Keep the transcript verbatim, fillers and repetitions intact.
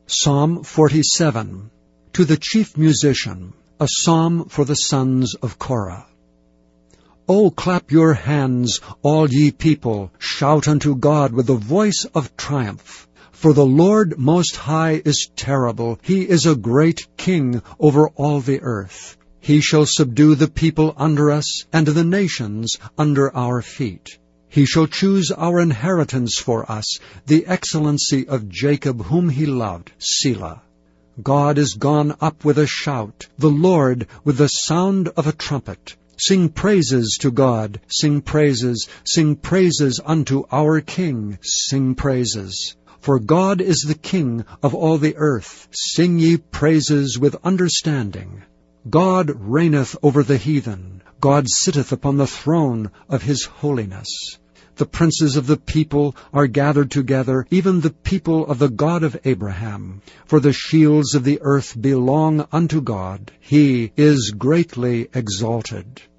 Psalm forty-seven. To the chief musician, a psalm for the sons of Korah. O clap your hands, all ye people, shout unto God with the voice of triumph. For the Lord Most High is terrible, He is a great King over all the earth. He shall subdue the people under us, and the nations under our feet. He shall choose our inheritance for us, the excellency of Jacob whom He loved. Selah. God is gone up with a shout, the Lord with the sound of a trumpet. Sing praises to God, sing praises, sing praises unto our King, sing praises. For God is the King of all the earth. Sing ye praises with understanding. God reigneth over the heathen. God sitteth upon the throne of His holiness. The princes of the people are gathered together, even the people of the God of Abraham. For the shields of the earth belong unto God. He is greatly exalted.